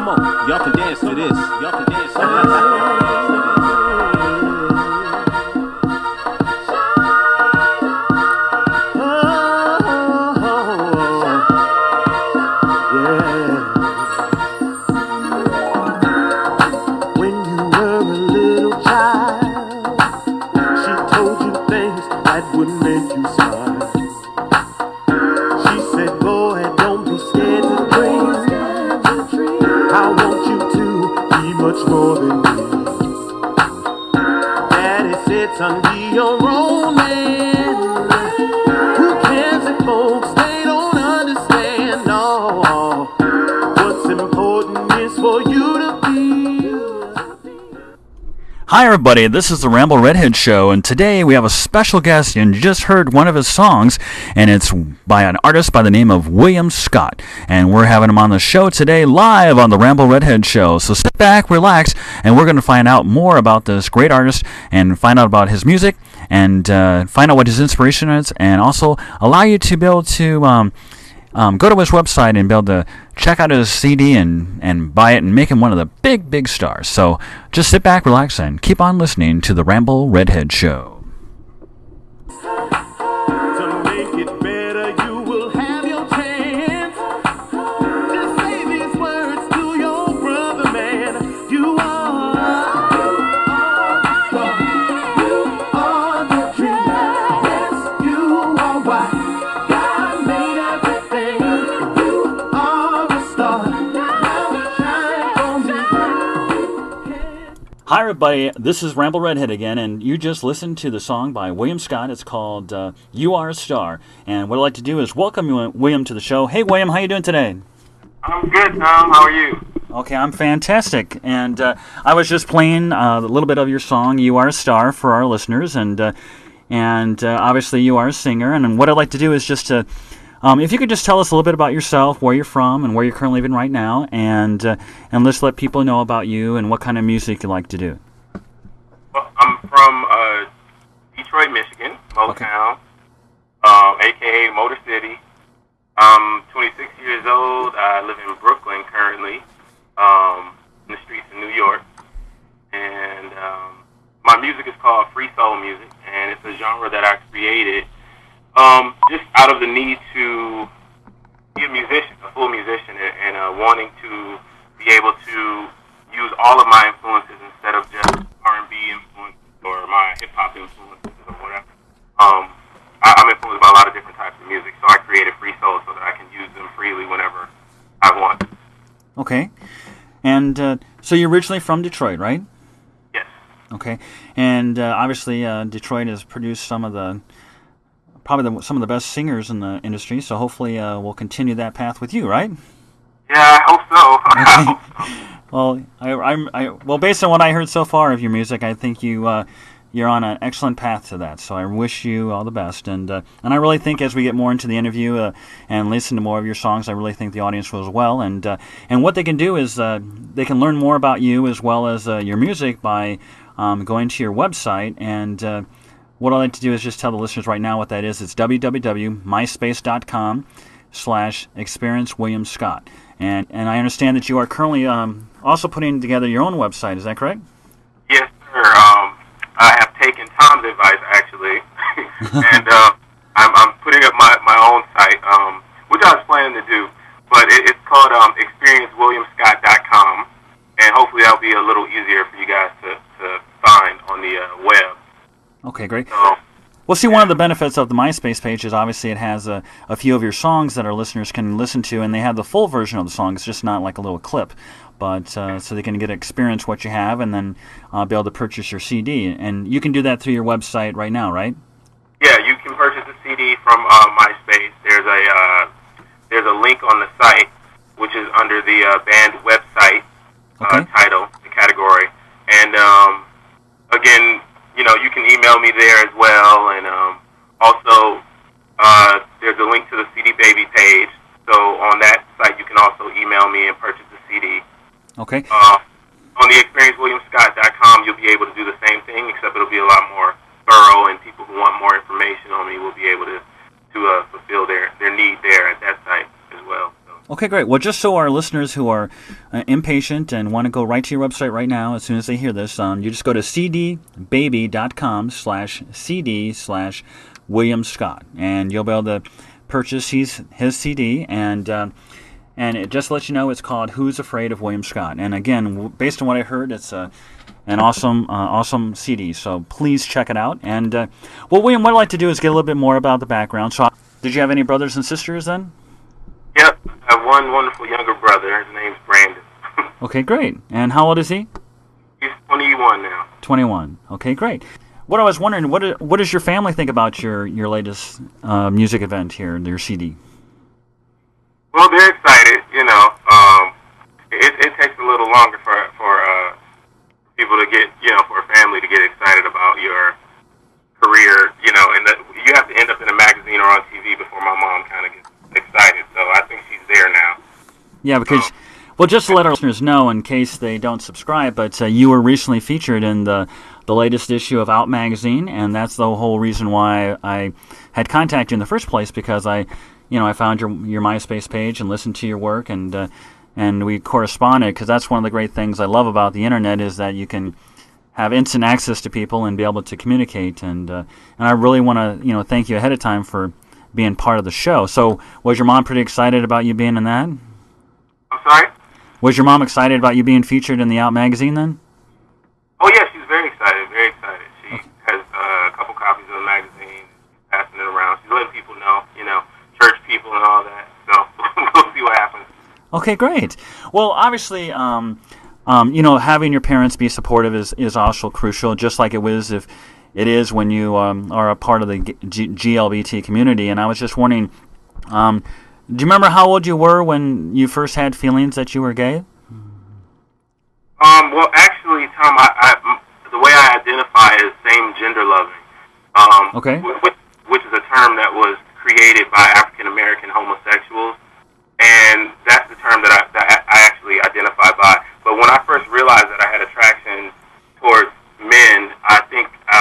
Come on, y'all can dance to this. Y'all can dance to this. Son, be your own man. Who cares if folks they don't understand? No, what's important is for you to be. Hi everybody, this is the Ramble Redhead Show, and today we have a special guest, and you just heard one of his songs, and it's by an artist by the name of William Scott, and we're having him on the show today live on the Ramble Redhead Show. So sit back, relax, and we're going to find out more about this great artist and find out about his music and find out what his inspiration is, and also allow you to be able to go to his website and be able to check out his CD and buy it and make him one of the big stars. So just sit back, relax, and keep on listening to the Ramble Redhead Show. To make it better, you will have your chance. Just say these words to your brother, man. You are the dream. Yes, you are what God made everything. You are a star. Now shine on me. Hi everybody, this is Ramble Redhead again, and you just listened to the song by William Scott. It's called You Are a Star. And what I'd like to do is welcome William to the show. Hey William, how you doing today? I'm good, Tom. How are you? Okay, I'm fantastic. And I was just playing a little bit of your song, You Are a Star, for our listeners. And obviously you are a singer. And what I'd like to do is just to, if you could just tell us a little bit about yourself, where you're from, and where you're currently living right now, and let's let people know about you and what kind of music you like to do. Well, I'm from Detroit, Michigan, Motown, a.k.a. Motor City. I'm 26 years old. I live in Brooklyn currently, in the streets of New York. And my music is called free soul music, and it's a genre that I created just out of the need to be a musician, a full musician, and wanting to be able to use all of my influences instead of just R&B influences or my hip-hop influences or whatever. I'm influenced by a lot of different types of music, so I created free soul so that I can use them freely whenever I want. Okay. And so you're originally from Detroit, right? Yes. Okay. And obviously Detroit has produced some of the the best singers in the industry, so hopefully we'll continue that path with you, right? Yeah, I hope so. Okay. Well, well, based on what I heard so far of your music, I think you're on an excellent path to that. So I wish you all the best, and I really think as we get more into the interview and listen to more of your songs, I really think the audience will as well. And what they can do is they can learn more about you as well as your music by going to your website. And what I'd like to do is just tell the listeners right now what that is. It's www.myspace.com/ExperienceWilliamScott. And I understand that you are currently also putting together your own website. Is that correct? Yes, sir. I have taken Tom's advice, actually, and I'm putting up my own site, which I was planning to do. But it's called ExperienceWilliamScott.com, and hopefully that'll be a little easier for you guys to find on the web. Okay, great. So, well, see, one of the benefits of the MySpace page is obviously it has a few of your songs that our listeners can listen to, and they have the full version of the song. It's just not like a little clip, but so they can get to experience what you have and then be able to purchase your CD. And you can do that through your website right now, right? Yeah, you can purchase a CD from MySpace. There's a link on the site, which is under the band website title, the category. And again, you can email me there as well, and also there's a link to the CD Baby page. So on that site, you can also email me and purchase the CD. Okay. On the ExperienceWilliamScott.com, you'll be able to do the same thing, except it'll be a lot more thorough, and people who want more information on me will be able to fulfill their need there at that site as well. So. Okay, great. Well, just so our listeners who are impatient and want to go right to your website right now, as soon as they hear this, you just go to cdbaby.com/cd/William Scott, and you'll be able to purchase his CD, and it just lets you know it's called "Who's Afraid of William Scott." And again, based on what I heard, it's an awesome CD. So please check it out. And well, William, what I'd like to do is get a little bit more about the background. So, did you have any brothers and sisters then? Yep, I have one wonderful younger brother. His name's Brandon. Okay, great. And how old is he? He's 21 now. 21. Okay, great. What I was wondering, what does your family think about your latest music event here, your CD? Well, they're excited. It takes a little longer for people to get, for a family to get excited about your career, and you have to end up in a magazine or on TV before my mom kind of gets excited. So I think she's there now. Yeah, because, well, just to let our listeners know in case they don't subscribe, but you were recently featured in the latest issue of Out Magazine, and that's the whole reason why I had contacted you in the first place, because I found your MySpace page and listened to your work, and we corresponded, because that's one of the great things I love about the internet is that you can have instant access to people and be able to communicate, and I really want to thank you ahead of time for being part of the show. So was your mom pretty excited about you being in that? I'm sorry? Was your mom excited about you being featured in the Out Magazine then? Oh yeah, she's very excited, very excited. She has a couple copies of the magazine, passing it around. She's letting people know, church people and all that. So we'll see what happens. Okay, great. Well, obviously, having your parents be supportive is also crucial, just like it is when you are a part of the GLBT community. And I was just wondering, do you remember how old you were when you first had feelings that you were gay? Well, actually, Tom, the way I identify is same gender loving. Okay. Which is a term that was created by African American homosexuals, and that's the term that I actually identify by. But when I first realized that I had attraction towards men, I think I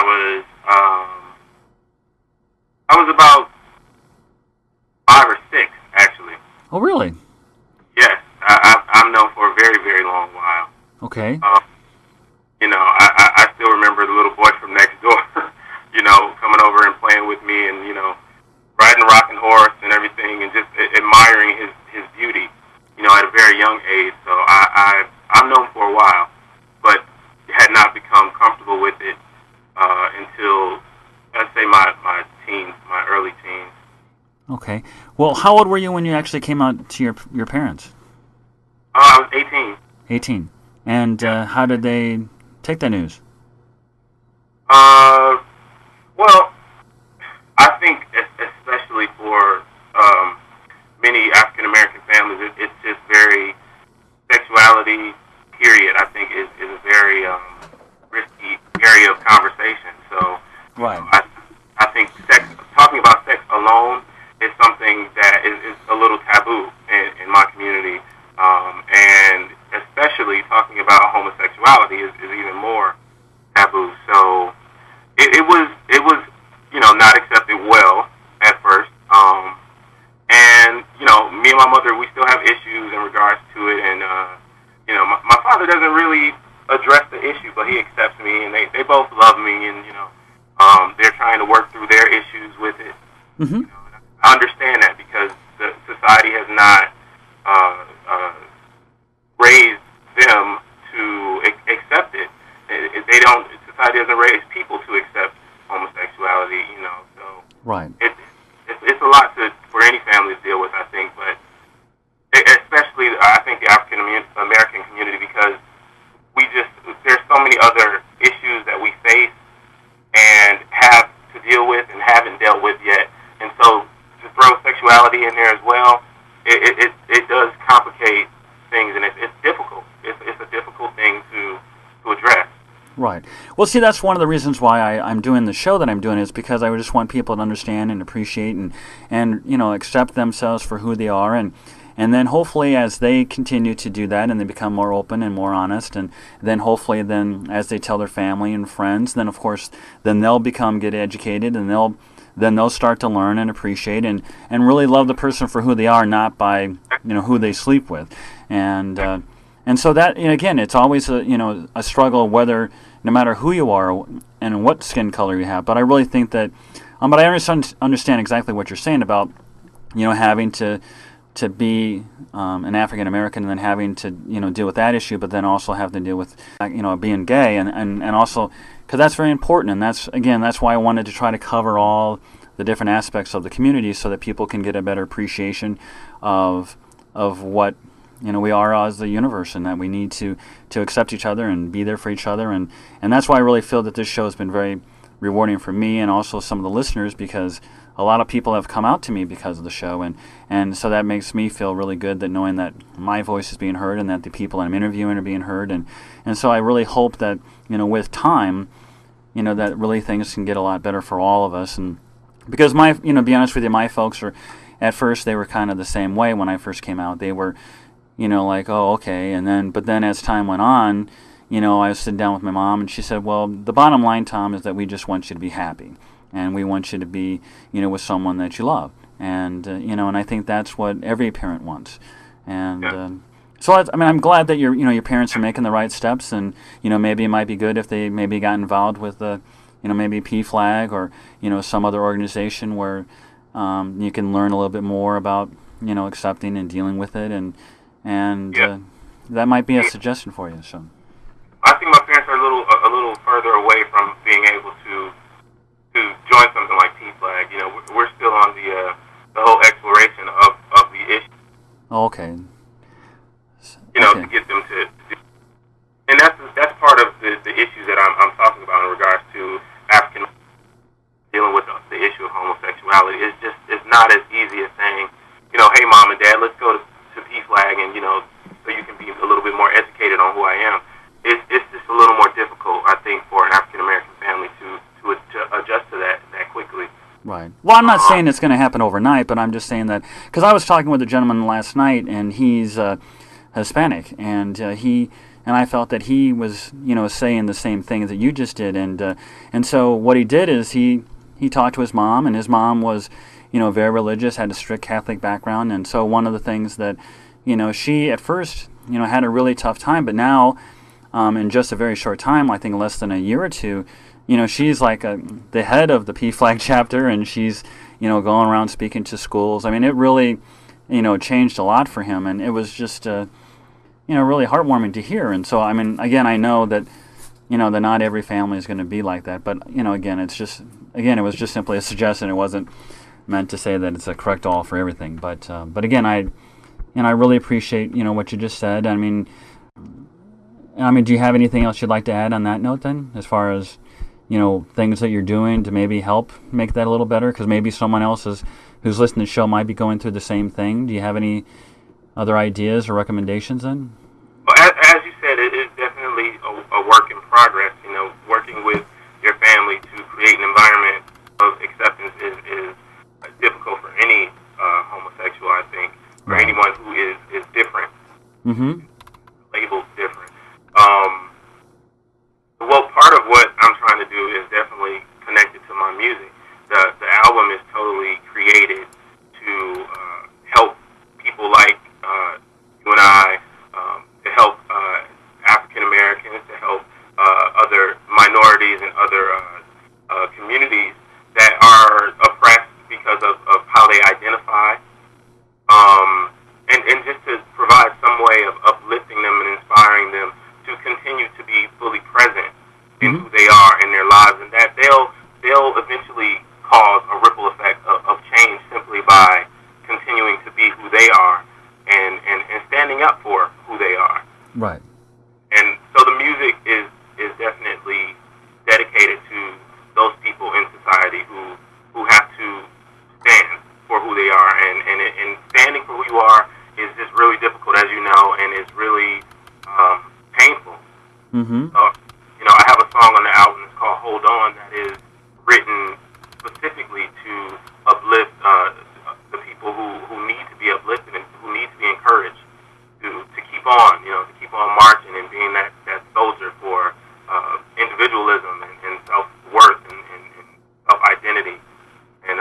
was about 5 or 6, actually. Oh, really? Yes, I'm known for a very, very long while. Okay. I still remember the little boy from next door, coming over and playing with me, and riding a rocking horse and everything, and just admiring his beauty, at a very young age. So I'm known for a while, but had not become comfortable with it until, let's say, my teens, my early teens. Okay. Well, how old were you when you actually came out to your parents? I was 18. 18. And how did they take that news? Well, I think especially for many African American families, it's just very, sexuality, period, I think is a very risky area of conversation. So right. I think talking about sex alone is something that is a little taboo in my community, and especially talking about homosexuality is even more taboo. So it was not accepted well at first, and me and my mother, we still have issues in regards to it, and my father doesn't really address the issue, but he accepts me, and they both love me, and they're trying to work through their issues with it. Mm-hmm. I understand that because the society has not raised them to accept it. Society doesn't raise people to accept homosexuality, so right. It's a lot for any family to deal with, I think, but especially I think the African American community, because there's so many other issues that we face and have to deal with and haven't dealt with yet, and so to throw sexuality in there as well, it does complicate things, and it's difficult. It's a difficult thing to address. Right. Well, see, that's one of the reasons why I'm doing the show that I'm doing, is because I just want people to understand and appreciate and accept themselves for who they are, and then hopefully as they continue to do that and they become more open and more honest, and then hopefully then as they tell their family and friends, then of course then they'll get educated, and then they'll start to learn and appreciate and really love the person for who they are, not by who they sleep with, and so that, again, it's always a struggle, whether no matter who you are and what skin color you have. But I really think that, but I understand exactly what you're saying about having to be an African American and then having to deal with that issue, but then also have to deal with being gay and also, because that's very important, and that's why I wanted to try to cover all the different aspects of the community so that people can get a better appreciation of what we are as the universe, and that we need to accept each other and be there for each other, and that's why I really feel that this show has been very rewarding for me and also some of the listeners, because a lot of people have come out to me because of the show, and so that makes me feel really good, that knowing that my voice is being heard and that the people I'm interviewing are being heard, and so I really hope that with time, that really things can get a lot better for all of us. And because to be honest with you, my folks are, at first they were kind of the same way when I first came out. They were like, oh, okay, but then as time went on, I was sitting down with my mom, and she said, well, the bottom line, Tom, is that we just want you to be happy. And we want you to be, with someone that you love, and and I think that's what every parent wants. And so I'm glad that your parents are making the right steps, and maybe it might be good if they maybe got involved with maybe PFLAG or some other organization where you can learn a little bit more about accepting and dealing with it, and that might be a suggestion for you. So I think my parents are a little further away from being able to join something like PFLAG. We're still on the whole exploration of the issue. Oh, okay. To get them to do. And that's part of the issues that I'm talking about in regards to African dealing with the issue of homosexuality. It's not as easy as saying, hey, Mom and Dad, let's go to PFLAG, and so you can be a little bit more educated on who I am. It's just a little more difficult, I think, for an African American family to adjust to that quickly. Right. Well, I'm not saying it's going to happen overnight, but I'm just saying that, because I was talking with a gentleman last night, and he's Hispanic, and I felt that he was saying the same thing that you just did, and so what he did is he talked to his mom, and his mom was very religious, had a strict Catholic background, and so one of the things that she at first had a really tough time, but now in just a very short time, I think less than a year or two, she's like the head of the PFLAG chapter, and she's going around speaking to schools. I mean, it really changed a lot for him, and it was just really heartwarming to hear. And so, I mean, again, I know that that not every family is going to be like that, but again, it was just simply a suggestion. It wasn't meant to say that it's a correct all for everything. But again, I really appreciate what you just said. I mean, do you have anything else you'd like to add on that note then, as far as things that you're doing to maybe help make that a little better? Because maybe someone else who's listening to the show might be going through the same thing. Do you have any other ideas or recommendations then? Well, as you said, it is definitely a work in progress. Working with your family to create an environment of acceptance is difficult for any homosexual, I think, or anyone who is different, labeled different. Well, part of what I'm trying to do is definitely connected to my music. The album is totally created to help people like you and I, to help African Americans, to help other minorities and other communities that are oppressed because of how they identify, and just to provide some way of uplifting them and inspiring them to continue to be fully present in who they are in their lives, and that they'll eventually cause a ripple effect of change simply by continuing to be who they are and standing up for who they are. Right. And so the music is definitely dedicated to those people in society who have to stand for who they are, and standing for who you are is just really difficult, as you know, and it's really painful. I have a song on the album that's called Hold On that is written specifically to uplift the people who need to be uplifted and who need to be encouraged to keep on, to keep on marching and being that soldier for individualism and self-worth and self-identity.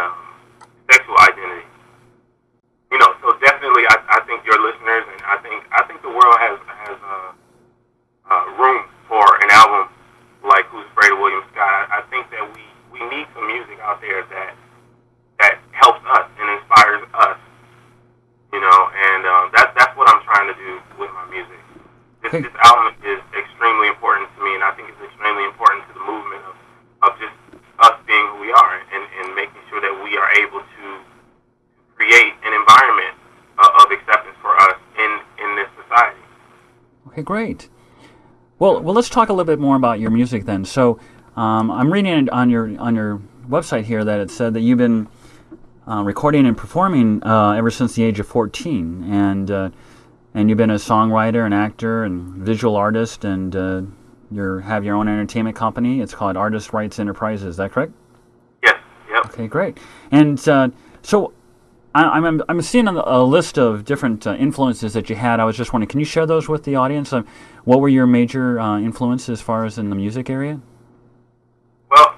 this album is extremely important to me, and I think it's extremely important to the movement of just us being who we are, and making sure that we are able to create an environment of acceptance for us in this society. Okay, great. Well, let's talk a little bit more about your music then. So, I'm reading on your website here that it said that you've been recording and performing ever since the age of 14, and you've been a songwriter, an actor, and visual artist, and you have your own entertainment company. It's called Artist Rights Enterprises. Is that correct? Yes. Yep. Okay, great. And so I'm seeing a list of different influences that you had. I was just wondering, can you share those with the audience? What were your major influences as far as in the music area? Well,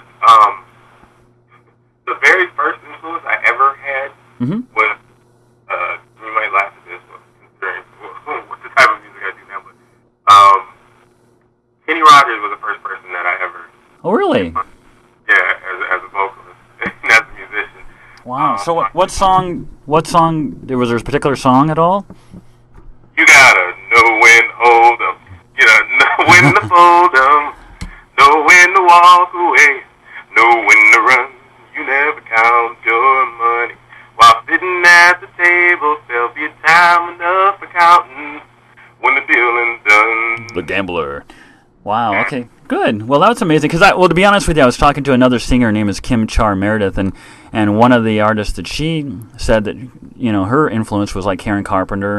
the very first influence I ever had was, you might laugh at this, considering what the type of music I do now, but Kenny Rogers was the first person that I ever... Oh, really? Yeah, as a vocalist and as a musician. Wow. So what song, was there a particular song at all? You gotta know when to hold 'em, you gotta know when to fold 'em, know when to walk away, know when to run. You never count your money while sitting at the table. There'll be time enough for counting when the dealing's done. The Gambler. Wow. Okay. Good. Well, that's amazing. Because to be honest with you, I was talking to another singer. Her name is Kim Char Meredith, and one of the artists that she said that her influence was like Karen Carpenter,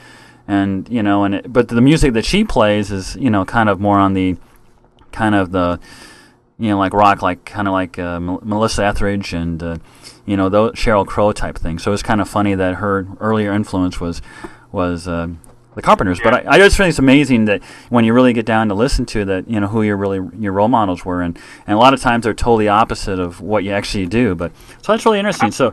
but the music that she plays is kind of more on the like rock, like kind of like Melissa Etheridge and those Sheryl Crow type thing. So it's kind of funny that her earlier influence was the Carpenters. Yeah. But I just think it's amazing that when you really get down to listen to that, who your role models were, and a lot of times they're totally opposite of what you actually do. But so that's really interesting. So.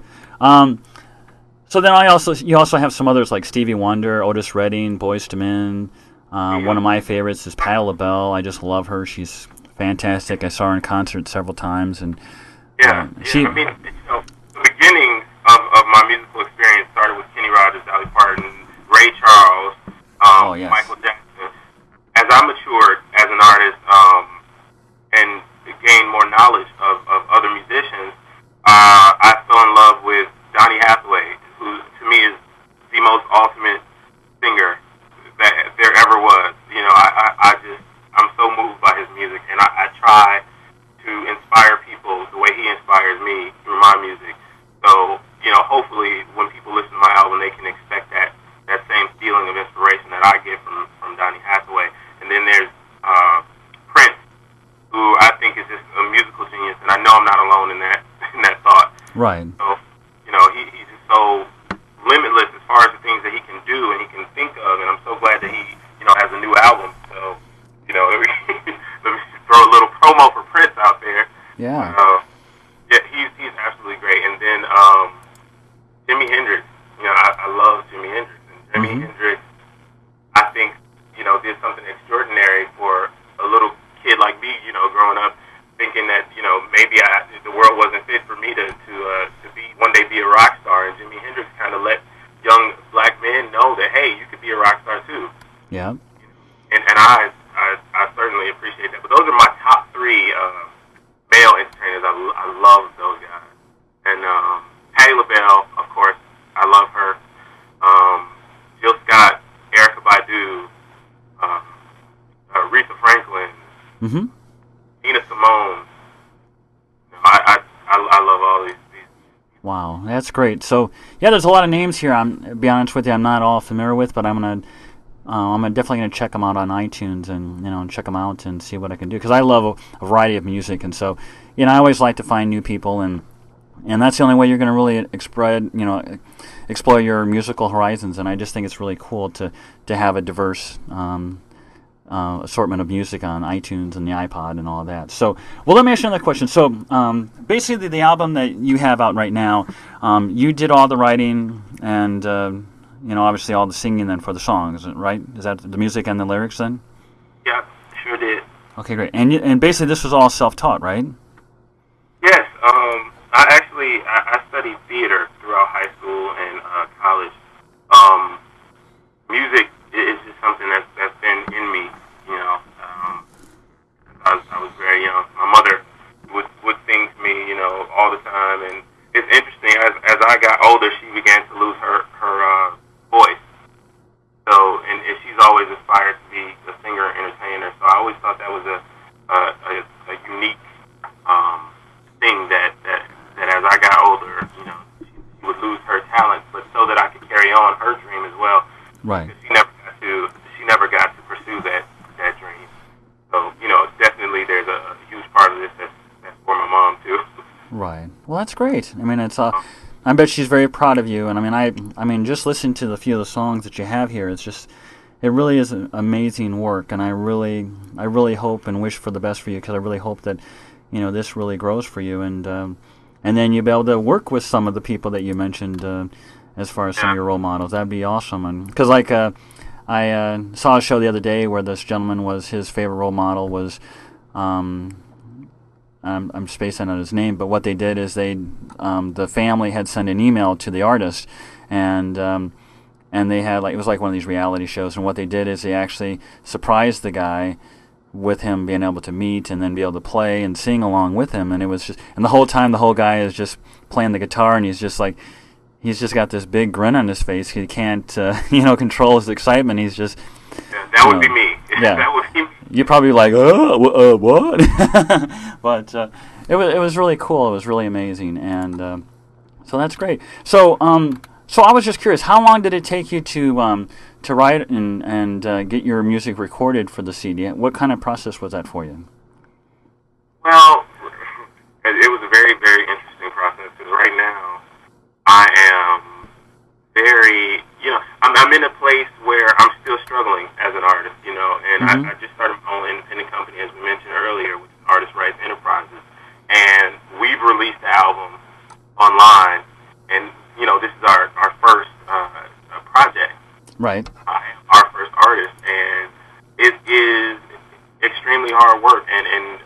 So then you also have some others like Stevie Wonder, Otis Redding, Boyz II Men. One of my favorites is Patti LaBelle. I just love her. She's fantastic. I saw her in concert several times, and I mean, the beginning of my musical experience started with Kenny Rogers, Dolly Parton, Ray Charles, yes. Michael Jackson. As I matured as an artist and gained more knowledge of other musicians, I fell in love with Donny Hathaway, who to me is the most ultimate singer that there ever was. I'm so moved by his music, and I try to inspire people the way he inspires me through my music. So, hopefully when people listen to my album, they can expect that same feeling of inspiration that I get from Donny Hathaway. And then there's Prince, who I think is just a musical genius, and I know I'm not alone in that thought. Right. So, he's just so limitless as far as the things that he can do and he can think of, and I'm so glad that he, has a new album. So, let me throw a little promo for Prince out there. Yeah. He's absolutely great. And then Jimi Hendrix. I love Jimi Hendrix. And Jimi Hendrix, I think, did something extraordinary for a little kid like me, growing up, thinking that, maybe the world wasn't fit for me to one day be a rock star. And Jimi Hendrix kind of let young black men know that, hey, you could be a rock star too. Yeah. And I certainly appreciate that. But those are my top three male entertainers. I love those guys. And Patti LaBelle, of course, I love her. Jill Scott, Erykah Badu, Aretha Franklin, Nina Simone. I love all these. Wow, that's great. So yeah, there's a lot of names here. To be honest with you, I'm not all familiar with, but I'm definitely gonna check them out on iTunes and check them out and see what I can do, because I love a variety of music, and so I always like to find new people, and that's the only way you're gonna really explore your musical horizons. And I just think it's really cool to have a diverse assortment of music on iTunes and the iPod and all of that. So, well, let me ask you another question. So, basically, the album that you have out right now, you did all the writing and, obviously all the singing then for the songs, right? Is that the music and the lyrics then? Yeah, sure did. Okay, great. And basically, this was all self-taught, right? Yes. I studied theater throughout high school and college. Music is just something that's been in me always thought that was a unique thing that as I got older, you know, she would lose her talent, but so that I could carry on her dream as well. Right. Because she never got to pursue that dream. So, you know, definitely there's a huge part of this that's for my mom too. Right. Well, that's great. I mean, it's I bet she's very proud of you. And I mean, just listening to the few of the songs that you have here, it's just, it really is amazing work. And I really hope and wish for the best for you, because I really hope that, you know, this really grows for you, and then you'll be able to work with some of the people that you mentioned as far as some of your role models. That'd be awesome. And because like I saw a show the other day where this gentleman was, his favorite role model was I'm spacing on his name, but what they did is the family had sent an email to the artist, and they had, like, it was like one of these reality shows, and what they did is they actually surprised the guy with him being able to meet and then be able to play and sing along with him. And it was just, and the whole time the whole guy is just playing the guitar, and he's just got this big grin on his face. He can't control his excitement. He's just, that would be me. Yeah. That would be me. You're probably like, what? But it was really cool. It was really amazing, and so that's great. So I was just curious, how long did it take you to write and get your music recorded for the CD? What kind of process was that for you? Well, it was a very, very interesting process, because right now I am very, I'm in a place where I'm still struggling as an artist, and I just started my own independent company, as we mentioned earlier, which is Artist Rights Enterprises, and we've released the album online, and, this is our first project. Right. Our first artist, and it is extremely hard work, and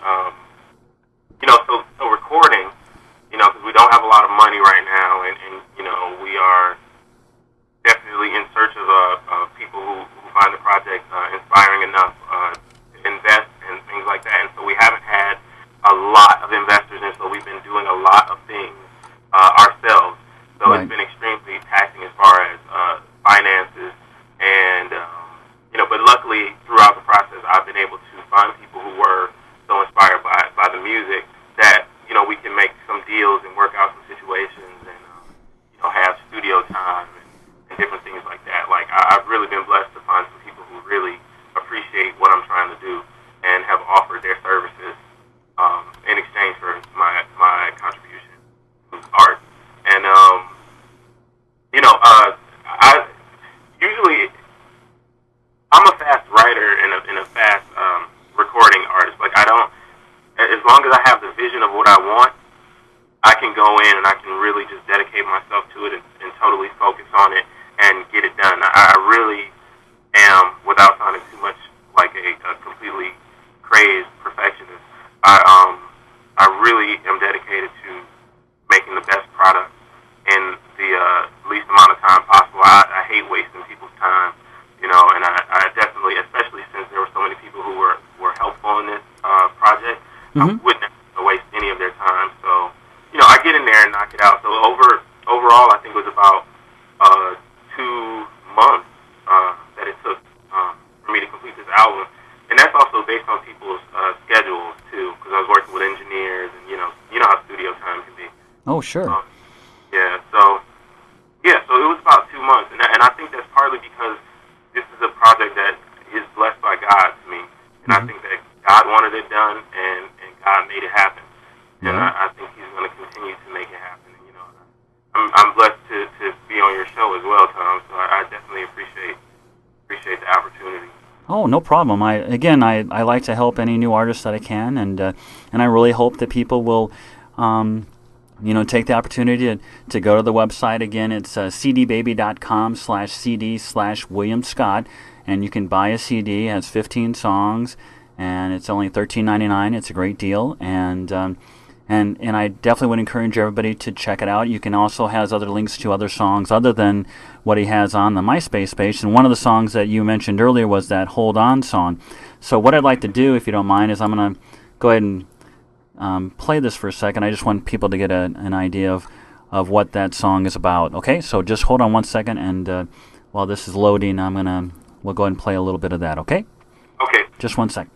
so recording, because we don't have a lot of money right now, and we are definitely in search of people who find the project inspiring enough to invest and things like that, and so we haven't had a lot of investors, and so we've been doing a lot of things ourselves, so Right. It's been extremely taxing as far as finances, and but luckily throughout the process I've been able to find people who were so inspired by the music that we can make some deals and work out some situations, and have studio time and different things like that. Like I've really been blessed to find some people who really appreciate what I'm trying to do and have offered their services in exchange for my contribution to art. And I usually I'm a fast writer and a fast recording artist. Like I don't, as long as I have the vision of what I want, I can go in and I can really just dedicate myself to it and totally focus on it and get it done. I really am, without sounding too much like a completely crazed perfectionist, I really am dedicated to making the best product in the least amount of time possible. I hate wasting people's time, and I definitely, especially since there were so many people who were helpful in this project, I wouldn't waste any of their time. So, I get in there and knock it out. So overall, I think it was about 2 months that it took for me to complete this album. And that's also based on people's schedules, too, because I was working with engineers, and, you know how studio time can be. Oh, sure. So it was about 2 months. And I think that's partly because this is a project that is blessed by God to me. And I think that God wanted it done, and God made it happen. And I think He's going to continue to make it happen. And, I'm blessed to be on your show as well, Tom. So I definitely appreciate the opportunity. Oh, no problem. I like to help any new artists that I can, and I really hope that people will, take the opportunity to go to the website. Again, it's cdbaby.com/CD/William Scott, and you can buy a CD. It has 15 songs, and it's only $13.99. It's a great deal, and I definitely would encourage everybody to check it out. You can also has other links to other songs other than what he has on the MySpace page. And one of the songs that you mentioned earlier was that Hold On song. So what I'd like to do, if you don't mind, is I'm going to go ahead and play this for a second. I just want people to get an idea of what that song is about. Okay, so just hold on one second, and while this is loading, we'll go ahead and play a little bit of that, okay? Okay. Just 1 second.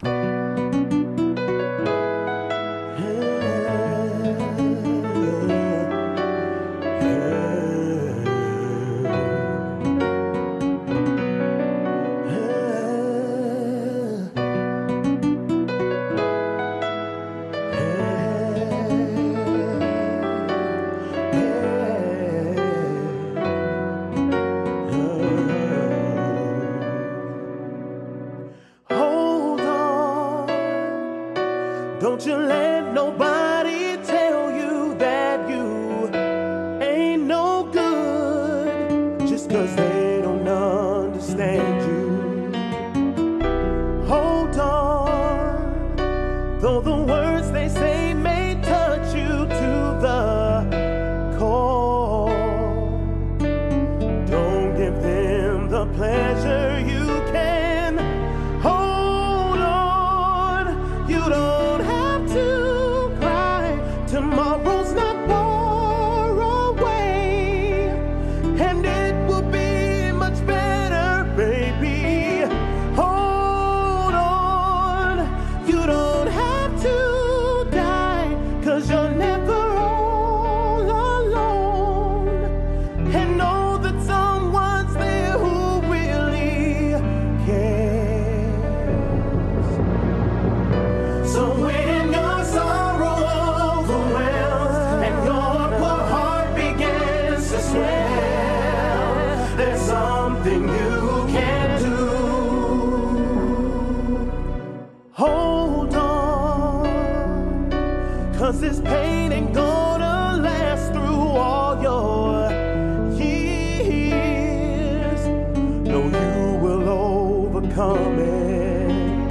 Hold on, don't you let nobody tell you that you ain't no good just 'cause they don't understand you. Hold on, though the words they say may touch you to the core. Don't give them the pleasure you can. Hold on, you don't have to cry. Tomorrow's not far away, and it will be much better, baby. Hold on, you don't have to die, 'cause you're never all alone. And know that someone's there who really cares. So when your sorrow overwhelms and your poor heart begins to swell, there's something you can do. Hold on, 'cause this pain ain't gonna last through all your years. No, you will overcome it.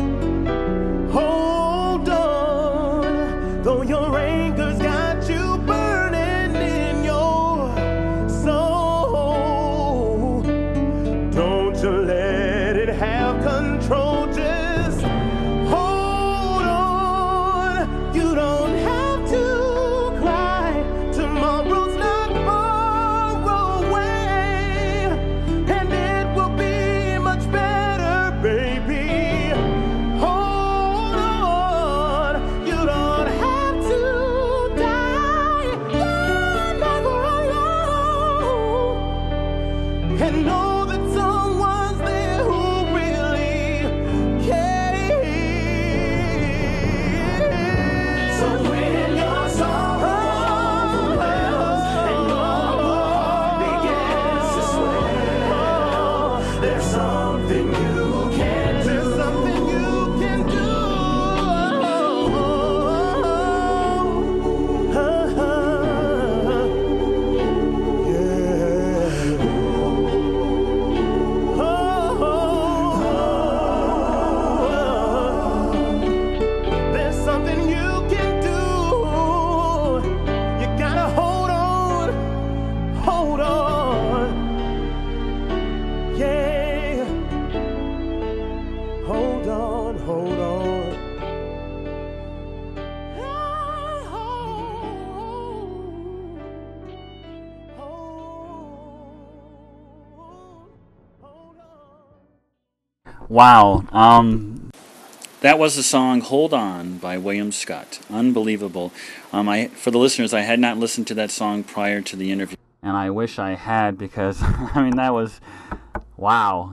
Hold on, though your anger's got you burning in your soul. Don't you let it have control, just hold on. You don't have to cry. Tomorrow's not far away, and it will be much better, baby. Hold on, you don't have to die. You're never alone, and know that someone's there who really cares. So when your sorrow overwhelms and your heart begins to swell, there's something you can do. There's something you can do. There's something you can do. You gotta hold on, hold on. Yeah. Hold on, hold on. Hold on. Wow. That was the song "Hold On" by William Scott. Unbelievable. For the listeners, I had not listened to that song prior to the interview, and I wish I had, because I mean that was wow.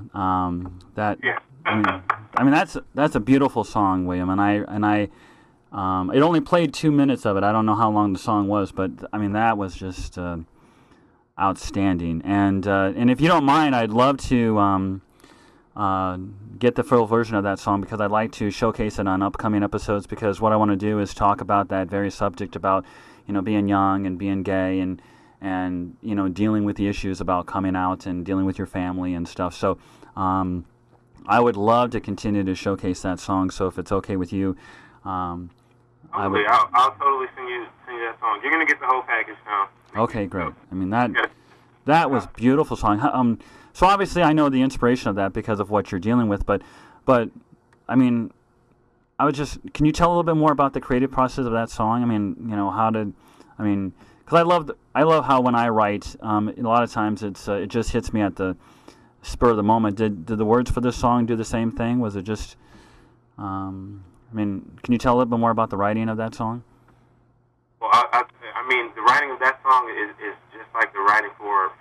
That's a beautiful song, William. And I it only played 2 minutes of it. I don't know how long the song was, but I mean that was just outstanding. And if you don't mind, I'd love to get the full version of that song, because I'd like to showcase it on upcoming episodes, because what I want to do is talk about that very subject, about being young and being gay, and dealing with the issues about coming out and dealing with your family and stuff. So I would love to continue to showcase that song. So if it's okay with you, I'll totally sing you that song. You're gonna get the whole package now. Okay, great. I mean that was beautiful song. So obviously I know the inspiration of that because of what you're dealing with, but I mean, can you tell a little bit more about the creative process of that song? I mean, because I love how when I write, a lot of times it just hits me at the spur of the moment. Did the words for this song do the same thing? Was it just I mean, can you tell a little bit more about the writing of that song? Well, I mean, the writing of that song is just like the writing for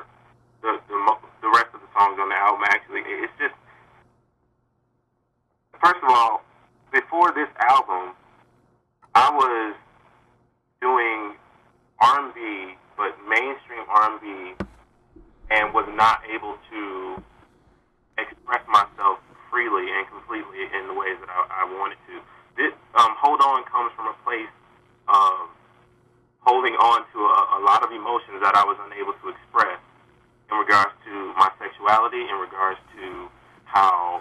the rest of the songs on the album. Actually, it's just, first of all, before this album, I was doing R&B, but mainstream R&B, and was not able to express myself freely and completely in the ways that I wanted to. This Hold On comes from a place of holding on to a lot of emotions that I was unable to express in regards to my sexuality, in regards to how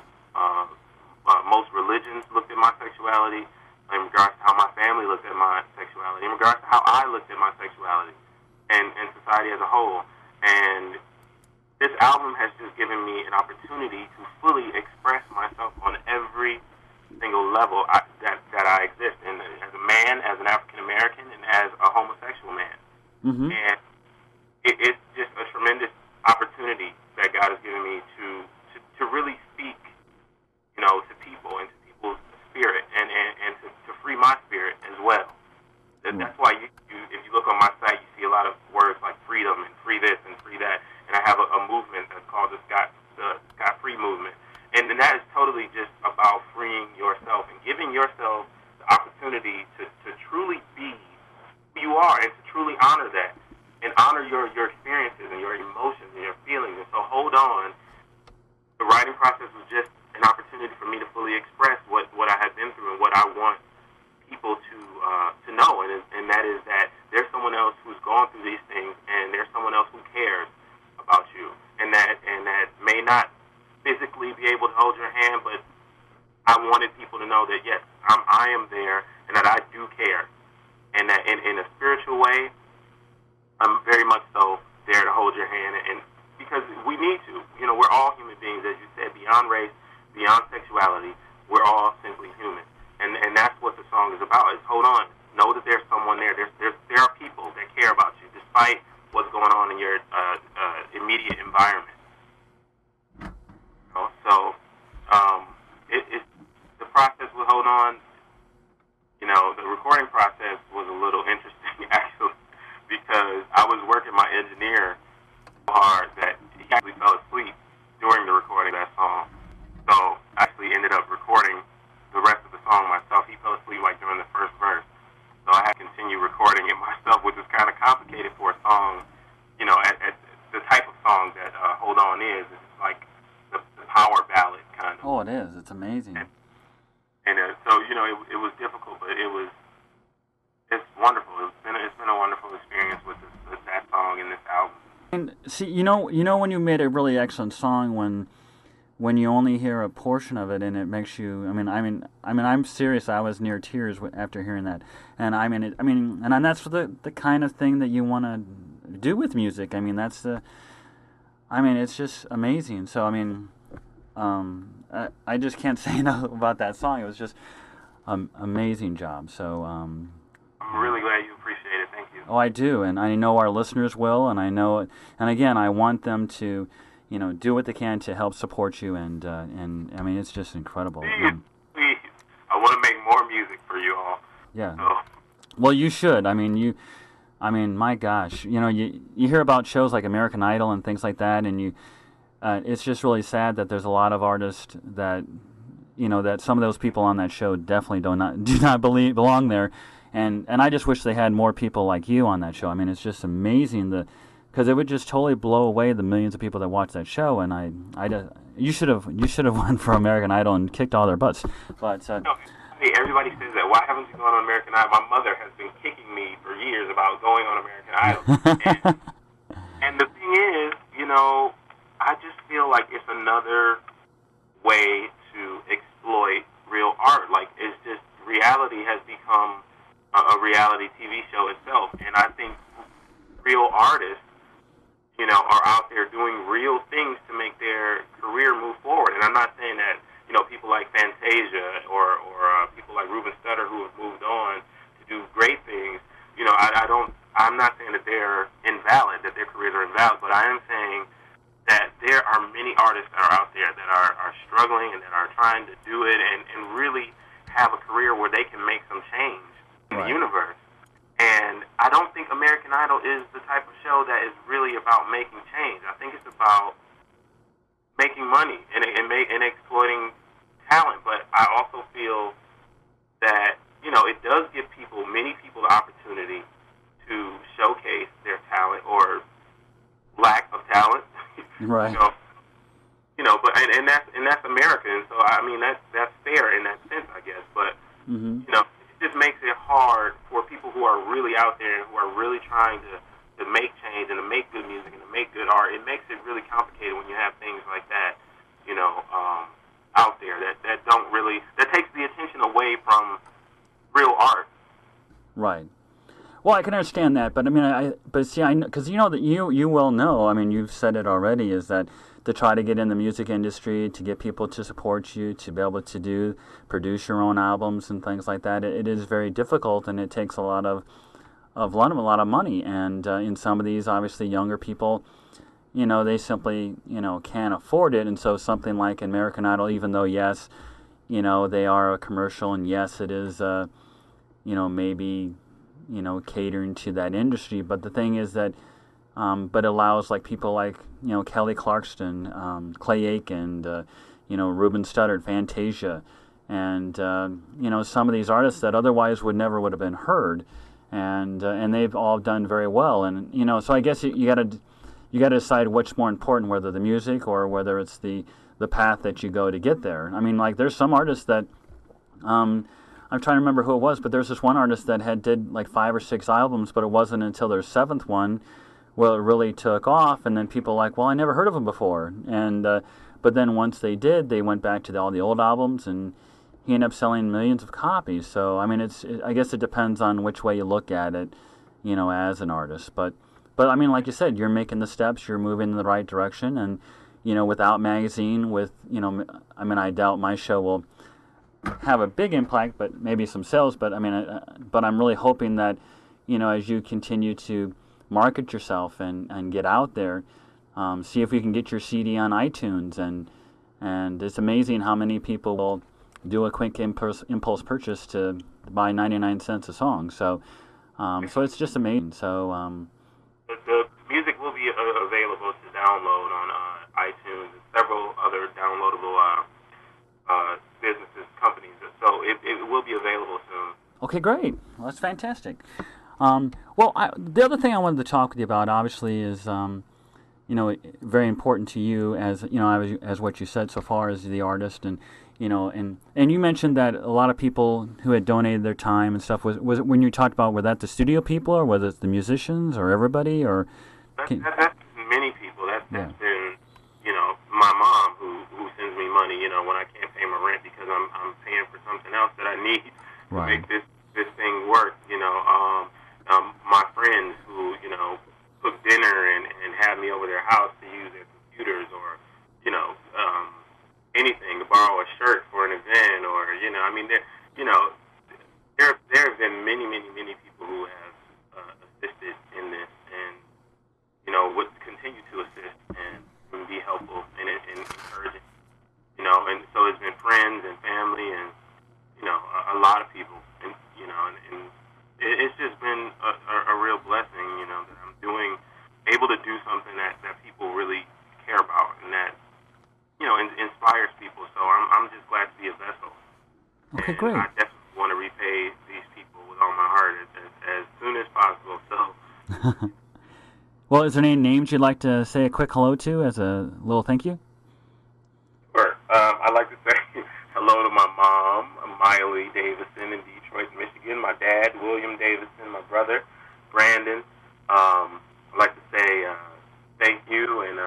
most religions looked at my sexuality, in regards to how my family looked at my sexuality, in regards to how I looked at my sexuality, and society as a whole. And this album has just given me an opportunity to fully express myself on every single level that I exist in, as a man, as an African American, and as a homosexual man. Mm-hmm. And it's just a tremendous opportunity that God has given me to really speak, to people and to people's spirit, and to free my spirit as well. That's why if you look on my site, you see a lot of words like freedom and free this and free that. And I have a movement that's called the Scott Free movement. And that is totally just about freeing yourself and giving yourself the opportunity to truly be who you are, and to truly honor that, and honor your experiences and your emotions and your feelings. And so Hold On, the writing process was just an opportunity for me to fully express what I had been through and what I want people to know, and that is that there's someone else who's gone through these things, and there's someone else who cares about you, and that may not physically be able to hold your hand, but I wanted people to know that yes, I am there, and that I do care, and that in a spiritual way, I'm very much so there to hold your hand, and because we need to, we're all human beings, as you said, beyond race, beyond sexuality, we're all simply human. And that's what the song is about, is hold on. Know that there's someone there. There are people that care about you, despite what's going on in your immediate environment. So the process with Hold On, the recording process was a little interesting, actually, because I was working my engineer so hard that he actually fell asleep during the recording of that song. So I actually ended up recording the rest of the song myself. He fell asleep during the first verse. So I had to continue recording it myself, which was kind of complicated for a song, at the type of song that Hold On is. It's like the power ballad kind of. Oh, it is. It's amazing. And so, it was difficult, but it's wonderful. It's been a wonderful experience with that song and this album. And see, when you made a really excellent song, when you only hear a portion of it and it makes you, I'm serious. I was near tears after hearing that, and and that's the kind of thing that you want to do with music. It's just amazing. So I just can't say enough about that song. It was just an amazing job. So I'm really glad you appreciate it. Thank you. Oh, I do, and I know our listeners will, and I know, and again, I want them to, do what they can to help support you, and it's just incredible. Please, I want to make more music for you all. Yeah. So. Well, you should. My gosh, you hear about shows like American Idol and things like that, and it's just really sad that there's a lot of artists that, that some of those people on that show definitely do not belong there, and I just wish they had more people like you on that show. It's just amazing because it would just totally blow away the millions of people that watch that show, and you should have won for American Idol and kicked all their butts, but. Everybody says that. Why haven't you gone on American Idol? My mother has been kicking me for years about going on American Idol. and the thing is, I just feel like it's another way to exploit real art. It's just, reality has become a reality TV show itself. And I think real artists, are out there doing real things to make their career move forward. And I'm not saying that, people like Fantasia or people like Ruben Studdard who have moved on to do great things, I'm not saying that they're invalid, that their careers are invalid, but I am saying that there are many artists that are out there that are struggling and that are trying to do it and really have a career where they can make some change in the universe. And I don't think American Idol is the type of show that is really about making change. I think it's about making money and exploiting talent. But I also feel that, you know, it does give many people the opportunity to showcase their talent or lack of talent. Right. You know, but and that's America, and so I mean that's fair in that sense, I guess. But you know, it just makes it hard for people who are really out there and who are really trying to make change and to make good music and to make good art. It makes it really complicated when you have things like that, you know, out there that don't really takes the attention away from real art. Right. Well, I can understand that, but I mean, because you know that you well know. I mean, you've said it already. Is that to try to get in the music industry, to get people to support you, to be able to produce your own albums and things like that. It is very difficult, and it takes a lot of money. And in some of these, obviously, younger people, you know, they simply can't afford it. And so something like American Idol, even though yes, you know, they are a commercial, and yes, it is, maybe, catering to that industry. But the thing is that, but it allows like people like, Kelly Clarkson, Clay Aiken, Ruben Studdard, Fantasia, and, some of these artists that otherwise would have been heard. And they've all done very well. And, so I guess you got to decide what's more important, whether the music or whether it's the path that you go to get there. I mean, like there's some artists that, I'm trying to remember who it was, but there's this one artist that did like 5 or 6 albums, but it wasn't until their 7th one where it really took off, and then people were like, well, I never heard of him before. And but then once they did, they went back to all the old albums, and he ended up selling millions of copies. So I mean, I guess it depends on which way you look at it, as an artist. But I mean, like you said, you're making the steps, you're moving in the right direction, and without magazine, I mean, I doubt my show will have a big impact, but maybe some sales. But I mean, but I'm really hoping that, as you continue to market yourself and get out there, see if we can get your CD on iTunes, and it's amazing how many people will do a quick impulse purchase to buy 99 cents a song. So it's just amazing. So the music will be available to download on iTunes and several other downloadable businesses, companies. So it will be available soon. Okay, great. Well, that's fantastic. The other thing I wanted to talk with you about, obviously, is very important to you as as what you said so far as the artist, and you mentioned that a lot of people who had donated their time and stuff was it when you talked about, were that the studio people or was it the musicians or everybody or? That's many people. That's been my mom who sends me money. When I can't pay my rent because I'm paying for something else that I need to make this thing work. My friends who cook dinner and have me over their house to use their computers or anything, to borrow a shirt for an event, or I mean there have been many people who have assisted in this, and would continue to assist and be helpful and encouraging, and so it's been friends and family and a lot of people, and and it's just been a real blessing, that I'm able to do something that people really care about, and that inspires people. So I'm just glad to be a vessel. Okay, and great. I definitely want to repay these people with all my heart as soon as possible. So. Well, is there any names you'd like to say a quick hello to as a little thank you? Sure. I'd like to say hello to my mom, Miley Davison in Detroit, Michigan. My dad, William Davison. My brother, Brandon. I'd like to say thank you, and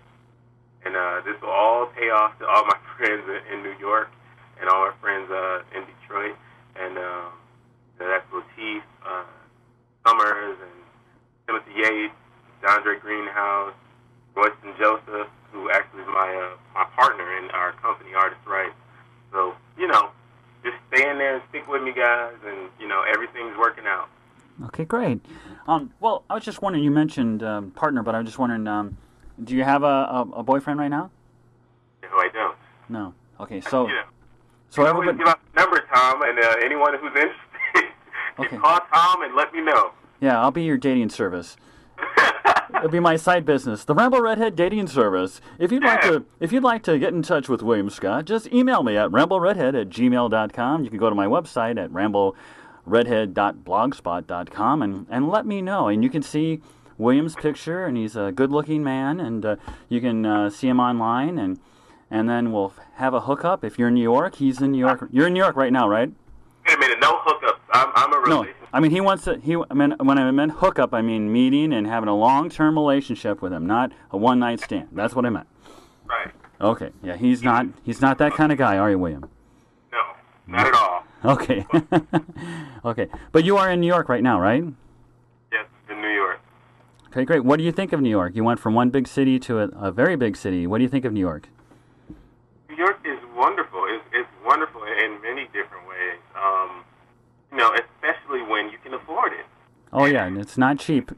this will all pay off to all my friends in New York and all our friends in Detroit. And that's Lateef Summers and Timothy Yates, DeAndre Greenhouse, Royston Joseph, who actually is my partner in our company, Artist Rights. So, just stay in there and stick with me, guys, and, everything's working out. Okay, great. Well, I was just wondering, you mentioned partner, but I was just wondering, Do you have a boyfriend right now? No, I don't. No. Okay, so Yeah. so Always everybody. give out the number, Tom, and anyone who's interested, Okay. just call Tom and let me know. Yeah, I'll be your dating service. It'll be my side business, the Ramble Redhead Dating Service. If you'd like to get in touch with William Scott, just email me at rambleredhead@gmail.com. You can go to my website at rambleredhead.blogspot.com and let me know. And you can see William's picture, and he's a good-looking man, and you can see him online, and then we'll have a hookup. If you're in New York, he's in New York. You're in New York right now, right? Wait a minute, no hookups. I'm a No, relationship. I mean when I meant hookup, I mean meeting and having a long-term relationship with him, not a one-night stand. That's what I meant. Right. Okay, yeah, he's not that kind of guy, are you, William? No, not at all. Okay, okay, but you are in New York right now, right? Yes, in New York. Okay, great. What do you think of New York? You went from one big city to a very big city. What do you think of New York? New York is wonderful. It's wonderful in many different ways. Especially when you can afford it. Oh yeah, and it's not cheap.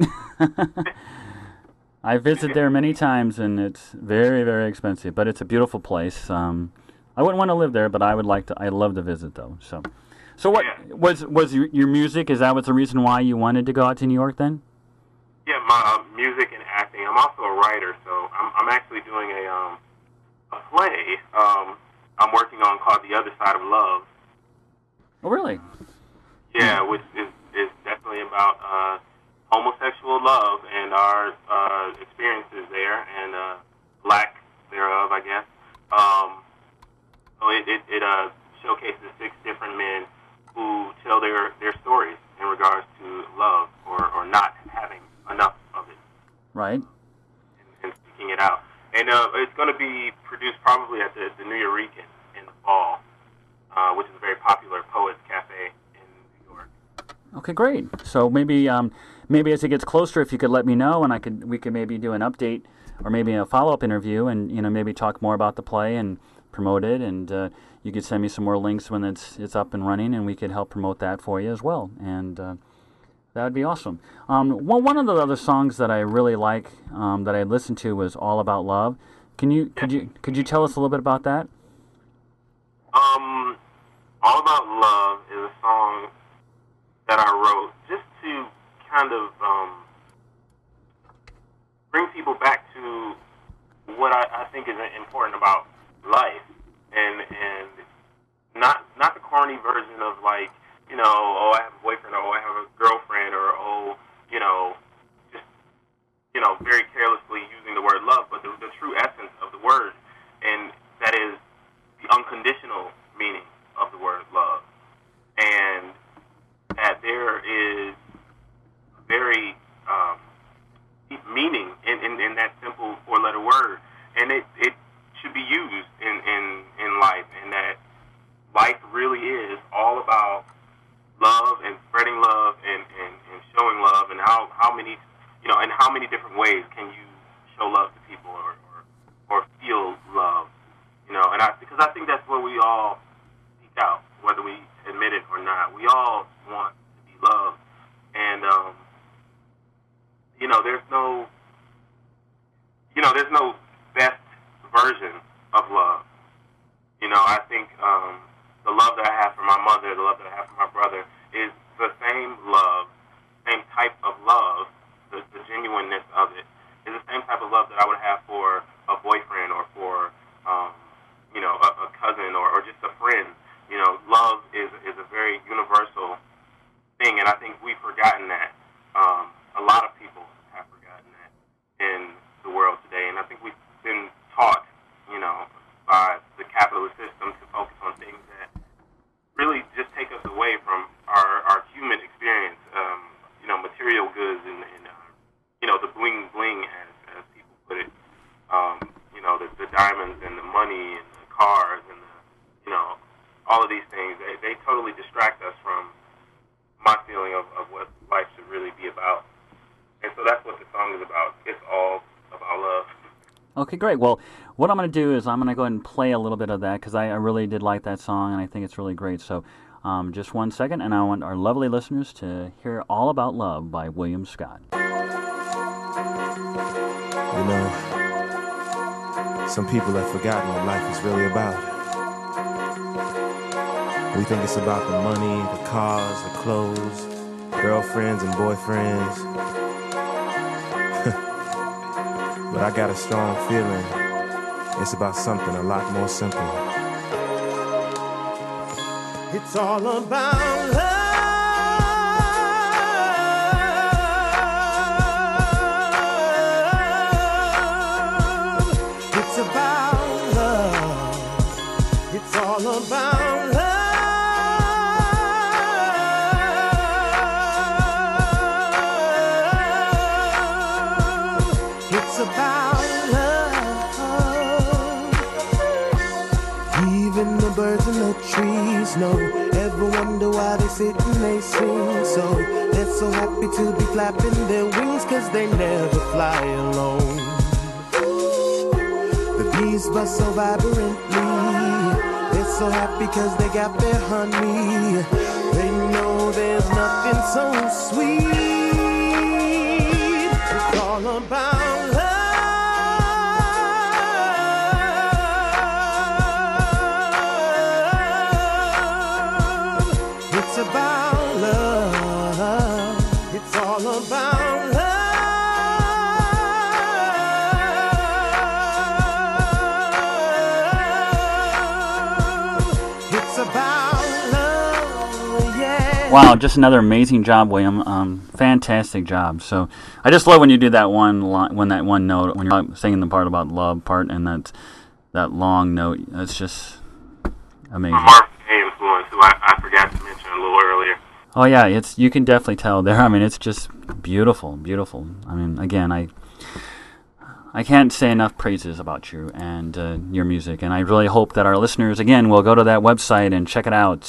I visit there many times, and it's very, very expensive. But it's a beautiful place. I wouldn't want to live there, but I would like to. I love to visit though. So what Yeah. was your music? Is that what's the reason why you wanted to go out to New York then? Yeah, my music and acting. I'm also a writer, so I'm actually doing a play. I'm working on called The Other Side of Love. Oh really? Yeah, which is definitely about homosexual love and our experiences there and lack thereof, I guess. So it showcases 6 different men who tell their stories in regards to love or not having enough of it. Right. And speaking it out. And it's going to be produced probably at the New Eurekan in the fall, which is a very popular poets cafe in New York. Okay, great. So maybe as it gets closer, if you could let me know, and we could maybe do an update or maybe a follow-up interview, and maybe talk more about the play and promote it, and you could send me some more links when it's up and running, and we could help promote that for you as well, and that would be awesome. One of the other songs that I really like that I listened to was "All About Love." Could you tell us a little bit about that? All About Love is a song that I wrote just to kind of bring people back to what I think is important about life, and not the corny version of like, oh, I have a boyfriend, or oh, I have a girlfriend, or oh, just very carelessly using the word love, but the true essence of the word, and that is the unconditional meaning of the word love, and that there is very deep meaning in that simple 4-letter word, and it should be used in life, and that life really is all about love and spreading love and showing love, and how many different ways can you show love to people or feel love, because I think that's what we all seek out, whether we admit it or not. We all want to be loved, and there's no best version of love. I think the love that I have for my mother, the love that I have for my brother, is the same love, same type of love, the genuineness of it, is the same type of love that I would have for a boyfriend or for, a cousin or just a friend. Love is a very universal thing, and I think we've forgotten that. A lot of people have forgotten that in the world today, and I think we've been taught, by the capitalist system to focus on things that really just take us away from our human experience, material goods and the bling bling as people put it, the diamonds and the money and the cars and all of these things. They totally distract us from my feeling of what life should really be about. And so that's what the song is about. It's all about love. Okay, great. Well, what I'm going to do is I'm going to go ahead and play a little bit of that because I really did like that song, and I think it's really great. So just 1 second, and I want our lovely listeners to hear All About Love by William Scott. Some people have forgotten what life is really about. We think it's about the money, the cars, the clothes, girlfriends and boyfriends. But I got a strong feeling it's about something a lot more simple. It's all about love. It's about love. It's all about love. It's about love. Even the birds in the trees know. Ever wonder why they sit and they sing so? They're so happy to be flapping their wings, 'cause they never fly alone. The bees buzz so vibrantly. They're so happy 'cause they got their honey. They know there's nothing so sweet. It's all about love. It's about love. It's all about love. It's about love, yeah. Wow, just another amazing job, William. Fantastic job. So I just love when you do that one note, when you're singing the part about love part, and that long note. It's just amazing. Mark influence, who I forgot to mention a little earlier. Oh yeah, you can definitely tell there. I mean, it's just beautiful, beautiful. I mean, again, I can't say enough praises about you and your music, and I really hope that our listeners, again, will go to that website and check it out,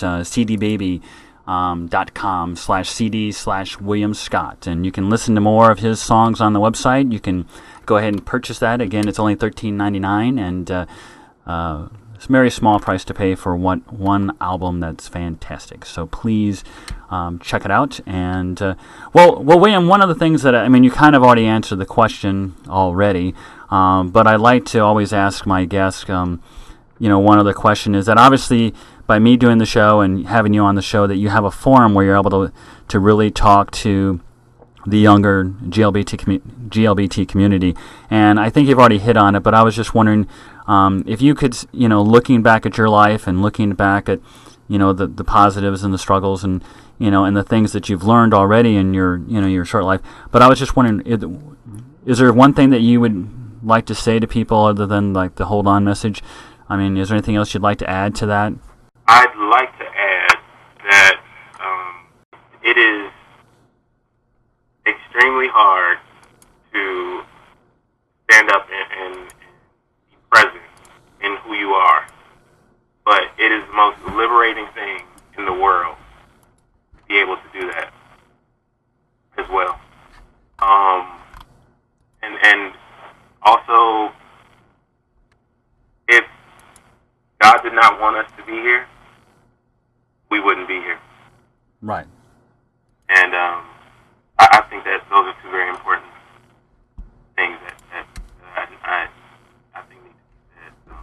cdbaby.com/CD/William Scott, and you can listen to more of his songs on the website. You can go ahead and purchase that. Again, it's only $13.99, and it's a very small price to pay for one album that's fantastic. So please check it out. And well, William, one of the things that you kind of already answered the question already, but I like to always ask my guests. One other question is that obviously by me doing the show and having you on the show, that you have a forum where you're able to really talk to the younger GLBT community, and I think you've already hit on it. But I was just wondering if you could, looking back at your life and looking back at, the positives and the struggles and and the things that you've learned already in your short life. But I was just wondering, is there one thing that you would like to say to people other than like the hold on message? I mean, is there anything else you'd like to add to that? I'd like to add that it is extremely hard to stand up and be present in who you are, but it is the most liberating thing in the world to be able to do that as well. And also, if God did not want us to be here, we wouldn't be here. Right. And I think that those are two very important things that I think need to be said. So.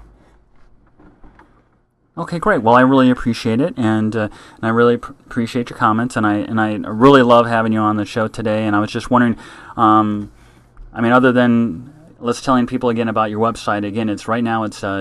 Okay, great. Well, I really appreciate it, and I really appreciate your comments, and I really love having you on the show today. And I was just wondering, other than let's telling people again about your website. Again, it's right now. It's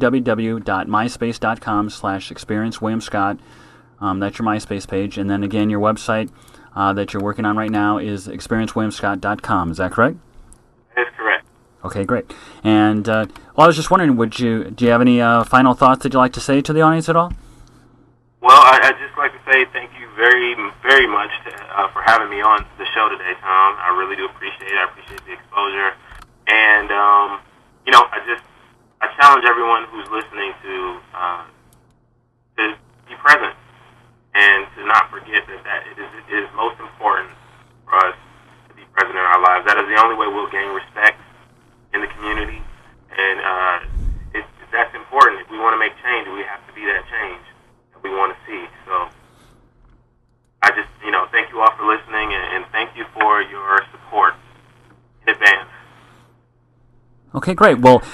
www.myspace.com/ExperienceWilliamScott. That's your MySpace page, and then again, your website that you're working on right now is ExperienceWilliamScott.com. Is that correct? That is correct. Okay, great. And I was just wondering, do you have any final thoughts that you'd like to say to the audience at all? Well, I'd just like to say thank you very, very much for having me on the show today, Tom. I really do appreciate it. I appreciate the exposure. And, I challenge everyone who's listening to be present and to not forget that it is most important for us to be present in our lives. That is the only way we'll gain respect in the community. And that's important. If we want to make change, we have to be that change that we want to see. So I just, thank you all for listening, and thank you for your support in advance. Okay, great. Well,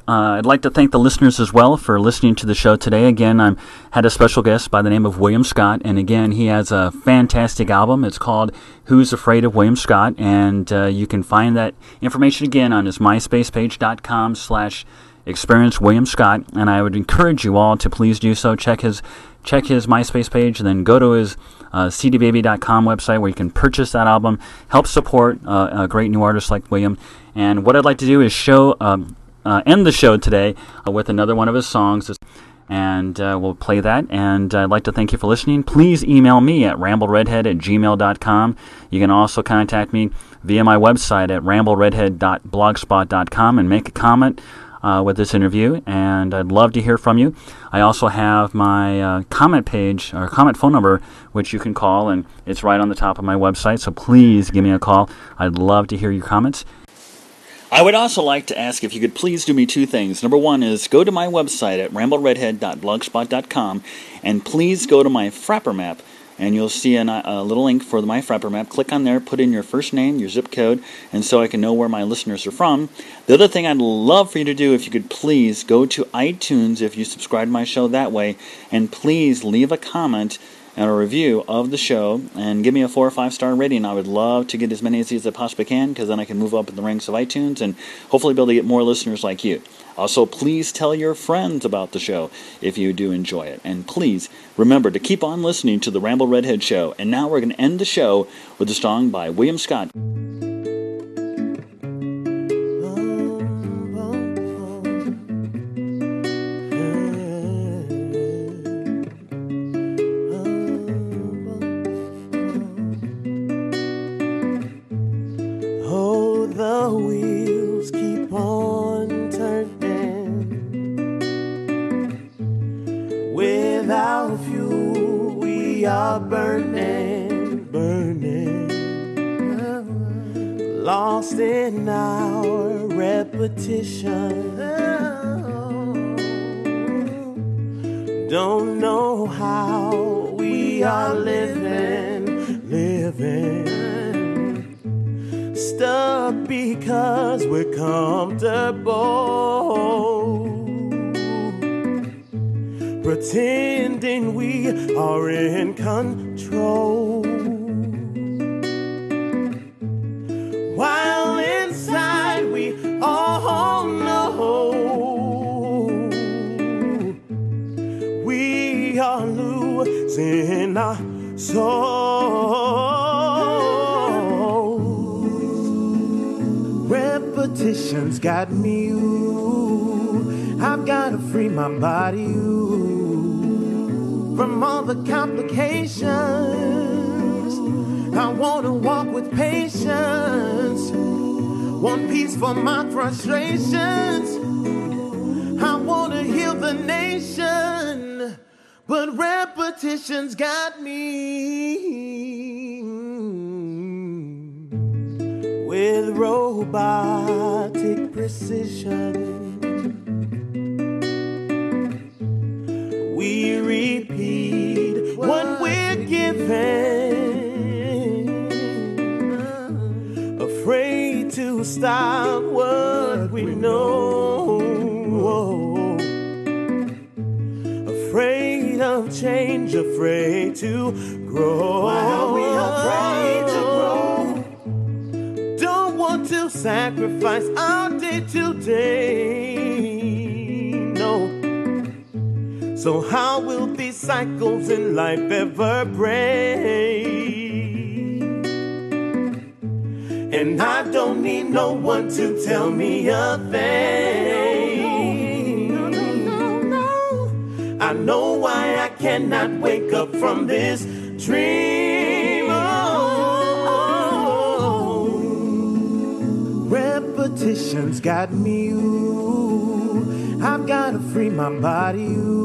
I'd like to thank the listeners as well for listening to the show today. Again, I had a special guest by the name of William Scott, and again, he has a fantastic album. It's called Who's Afraid of William Scott, and you can find that information again on his MySpace.com/Experience William Scott, and I would encourage you all to please do so. Check his MySpace page, and then go to his cdbaby.com website where you can purchase that album. Help support a great new artist like William. And what I'd like to do is end the show today with another one of his songs, and we'll play that. And I'd like to thank you for listening. Please email me at rambleredhead@gmail.com. You can also contact me via my website at rambleredhead.blogspot.com and make a comment with this interview, and I'd love to hear from you. I also have my comment page, or comment phone number, which you can call, and it's right on the top of my website, so please give me a call. I'd love to hear your comments. I would also like to ask if you could please do me two things. Number one is go to my website at rambleredhead.blogspot.com, and please go to my Frapper map, and you'll see a little link for my Frapper map. Click on there, put in your first name, your zip code, and so I can know where my listeners are from. The other thing I'd love for you to do, if you could please go to iTunes if you subscribe to my show that way, and please leave a comment and a review of the show and give me a 4 or 5 star rating. I would love to get as many of these as I possibly can, because then I can move up in the ranks of iTunes and hopefully be able to get more listeners like you. Also, please tell your friends about the show if you do enjoy it. And please remember to keep on listening to the Ramble Redhead Show. And now we're going to end the show with a song by William Scott. Oh, the wheels keep on turning. Without fuel, we are burning, burning. Lost in our repetition. Don't know how we are living, living. Stuck because we're comfortable, pretending we are in control, while inside we all know we are losing our soul. Repetition's got me, ooh. I've gotta free my body, ooh, from all the complications. I wanna walk with patience, one piece for my frustrations. I wanna heal the nation, but repetition's got me. With robotic precision, we repeat what we're given, afraid to stop what we know, afraid of change, afraid to grow. Why are we afraid to grow? Don't want to sacrifice our day to day, no. So how will these cycles in life ever break? And I don't need no one to tell me a thing. No. I know why I cannot wake up from this dream. Repetition's got me, ooh. I've gotta free my body,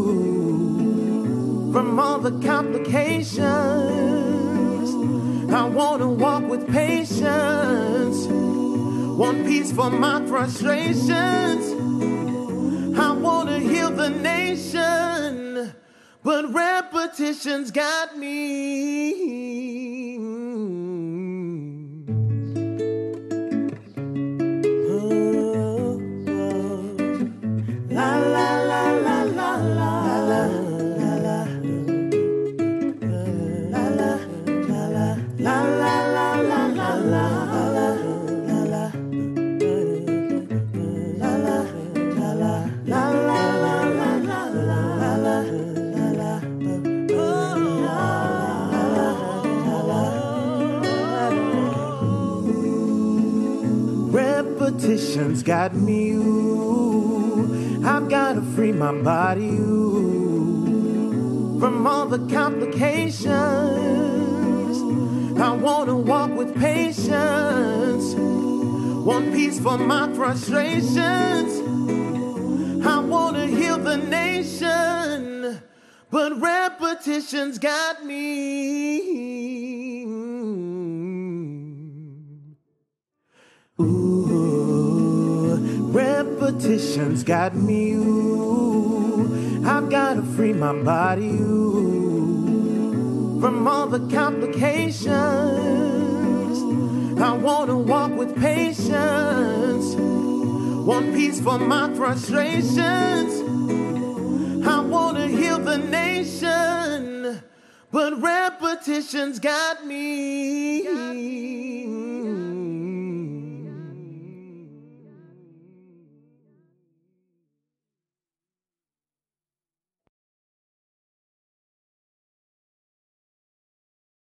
ooh, from all the complications. I wanna walk with patience, one piece for my frustrations. I wanna heal the nation, but repetition's got me. Repetition's got me, ooh. I've gotta free my body, ooh, from all the complications. I wanna walk with patience, want peace for my frustrations. I wanna heal the nation, but repetition's got me. Ooh, repetition's got me, ooh. I've gotta free my body, ooh, from all the complications. I wanna walk with patience, want peace for my frustrations. I wanna heal the nation, but repetition's got me.